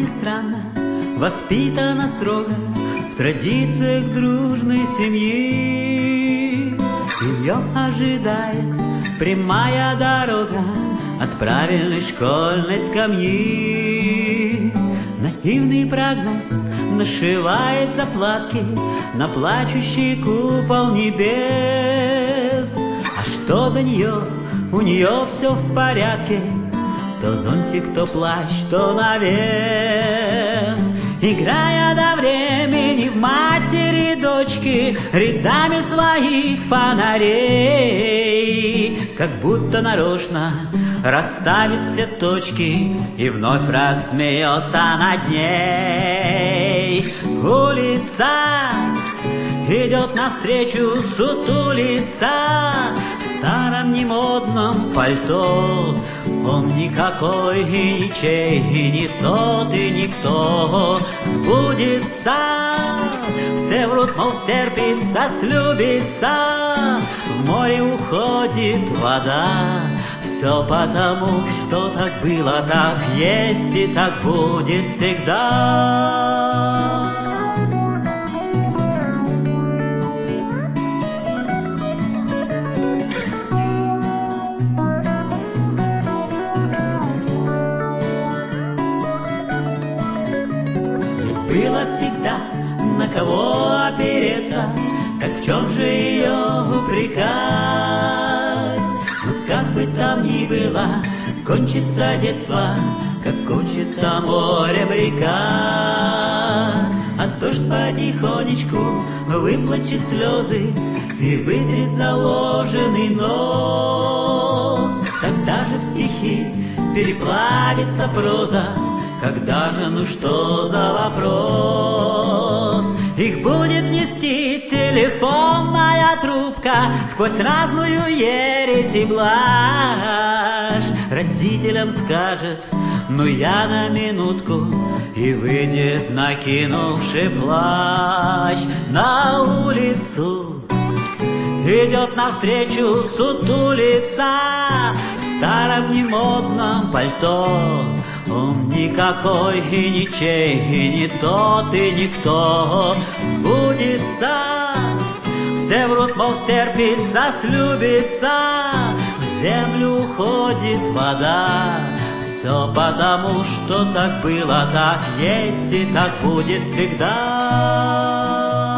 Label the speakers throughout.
Speaker 1: странно, воспитана строго в традициях дружной семьи. Ее ожидает прямая дорога от правильной школьной скамьи. Наивный прогноз нашивает заплатки на плачущий купол небес. А что до нее? У нее все в порядке. То зонтик, то плащ, то навес. Играя до времени в матери и дочки рядами своих фонарей, как будто нарочно расставит все точки и вновь рассмеется над ней. Улица идет навстречу, сутулица в старом немодном пальто. Он никакой и ничей, и не тот, и никто. Сбудется, все врут, мол, стерпится, слюбится. В море уходит вода. Все потому, что так было, так есть и так будет всегда. Было всегда на кого опереться, так в чем же ее упрекать? Ну как бы там ни было, кончится детство, как кончится морем река. А дождь потихонечку выплачет слезы и вытрет заложенный нос. Тогда же в стихи переплавится проза. Когда же, ну что за вопрос? Их будет нести телефонная трубка сквозь разную ересь и блажь. Родителям скажет: ну я на минутку, и выйдет, накинувши плащ на улицу. Идет навстречу сутулица в старом немодном пальто. Он никакой и ничей, и не тот, и никто. Сбудется, все врут, мол, стерпится, слюбится. В землю уходит вода. Все потому, что так было, так есть и так будет всегда.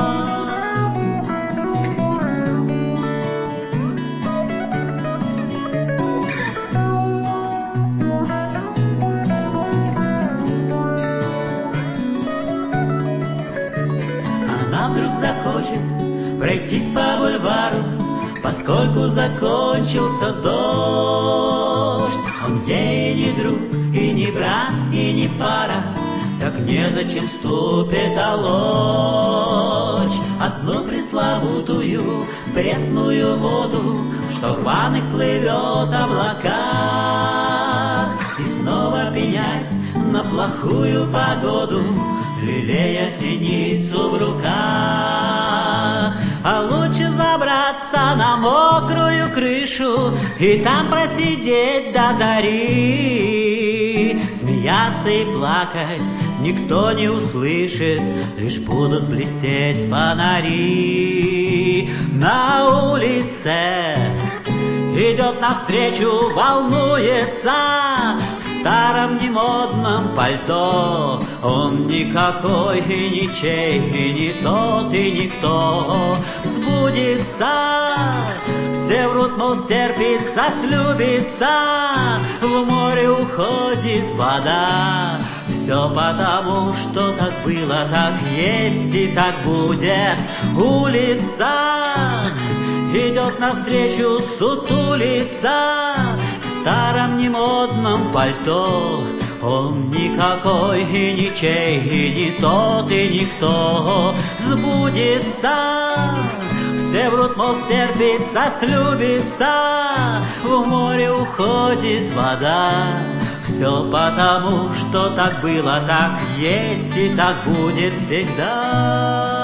Speaker 1: Вдруг захочет пройтись по бульвару, поскольку закончился дождь. Он ей не друг, и не брат, и не пара, так незачем ступит алочь. Одну пресловутую пресную воду, что в ванных плывет облака, и снова пенять на плохую погоду, лелея синицу в руках. А лучше забраться на мокрую крышу и там просидеть до зари. Смеяться и плакать никто не услышит, лишь будут блестеть фонари. На улице идет навстречу, волнуется в старом немодном пальто. Он никакой и ничей, и не тот, и никто. Сбудется, все врут, мол, стерпится, слюбится. В море уходит вода. Все потому, что так было, так есть и так будет. Улица идет навстречу, сутулица в старом немодном пальто. Он никакой и ничей, и не тот, и никто. Сбудется, все врут, мол, стерпится, слюбится. В море уходит вода. Все потому, что так было, так есть и так будет всегда.